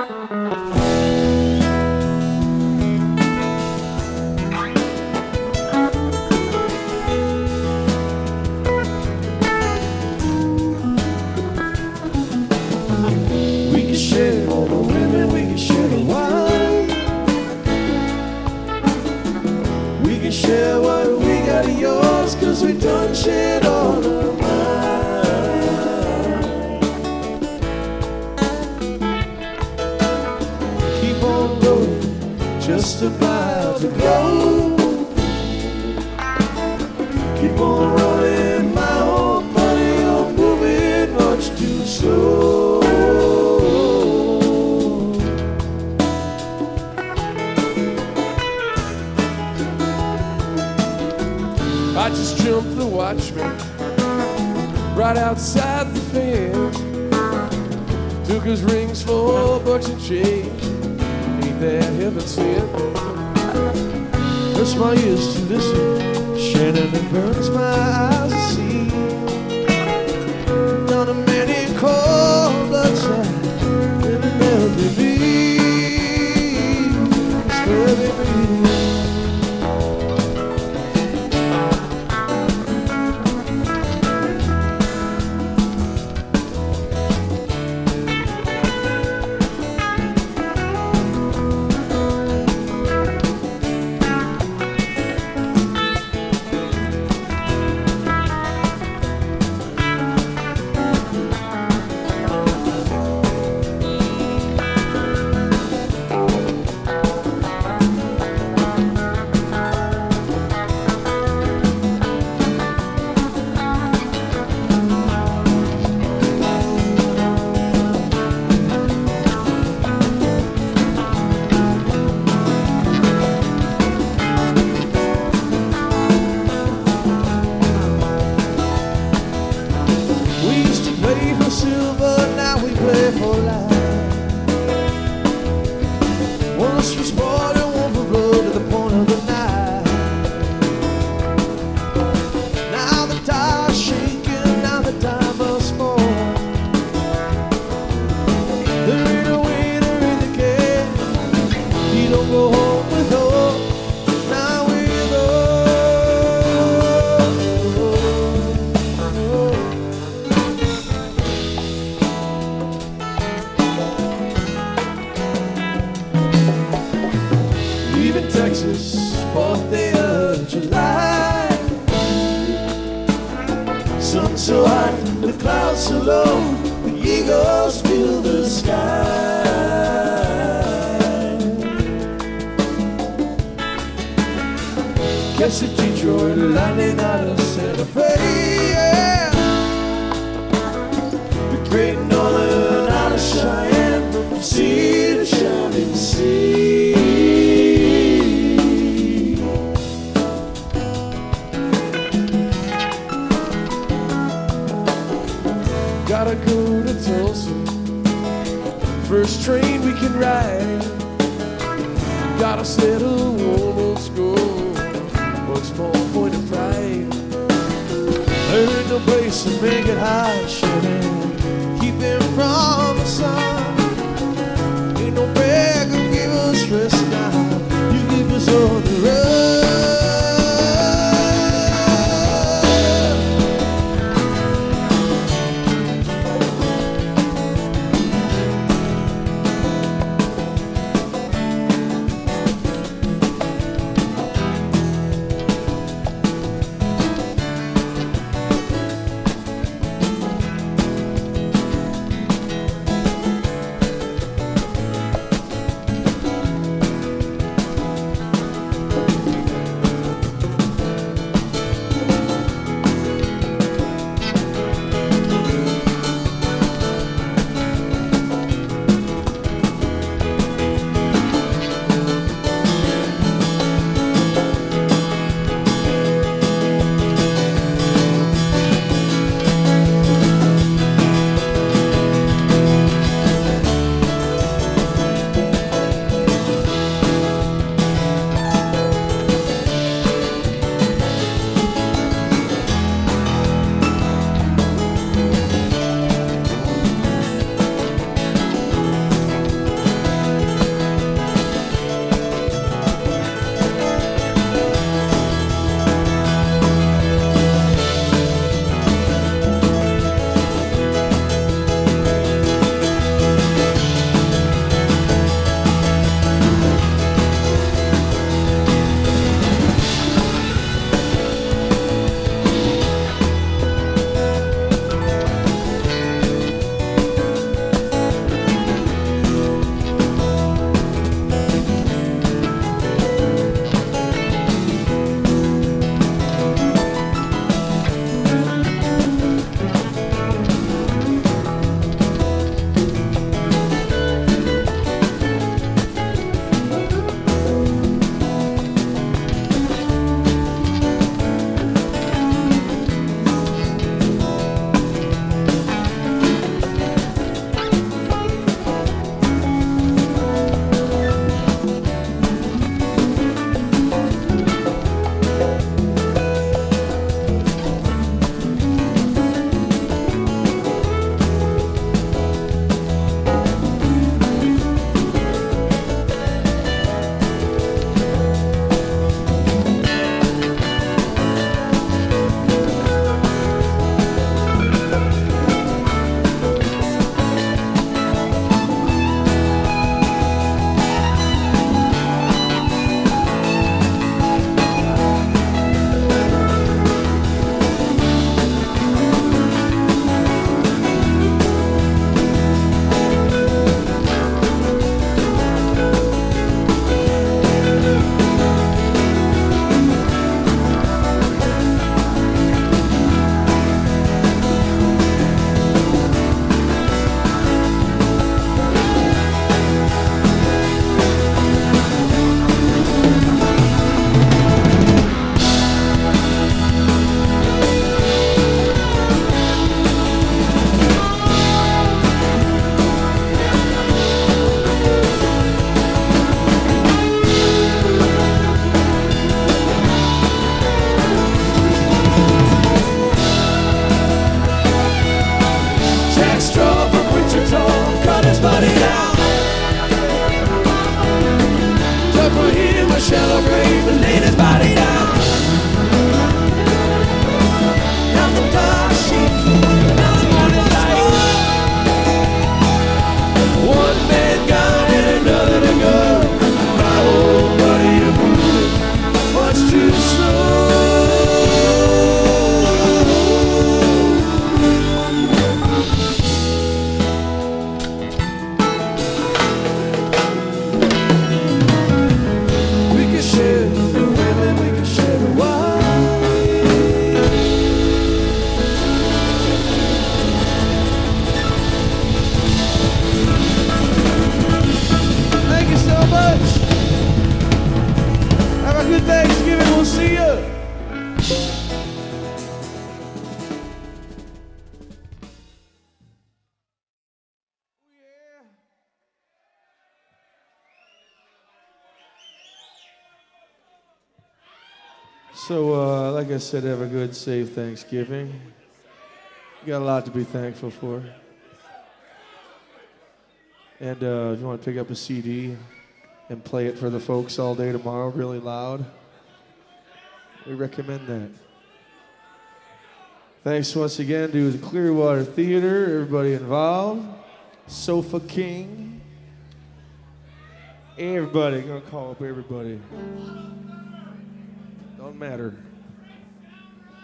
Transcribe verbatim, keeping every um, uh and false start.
We can share all the women, we can share the wine. We can share what we got of yours, cause we done shared all of mine. Keep on going, just about to go. Keep on running, my old money, you're moving much too slow. I just jumped the watchman right outside the fence. Took his rings for bucks and change. Ain't that heaven sent? Hurts my ears to listen, Shannon, and burns my eyes to see. Done a many cold bloodshed, and it never be me. It's never be me. Texas, fourth day of July. Sun so hot, the clouds so low, the eagles fill the sky. Catch the Detroit lightning out of Santa Fe, yeah. The Great Northern out of Cheyenne, from sea to shining sea. Gotta go to Tulsa, first train we can ride. Gotta settle one old score, one small point of pride. There ain't no place to make it high, Shannon, keep them from the sun. Ain't no bag will give us stress now, you keep us on the run. So, uh, like I said, have a good, safe Thanksgiving. You got a lot to be thankful for. And uh, if you want to pick up a C D and play it for the folks all day tomorrow really loud, we recommend that. Thanks once again to the Clearwater Theater, everybody involved, Sofa King, everybody, gonna call up everybody. Don't matter.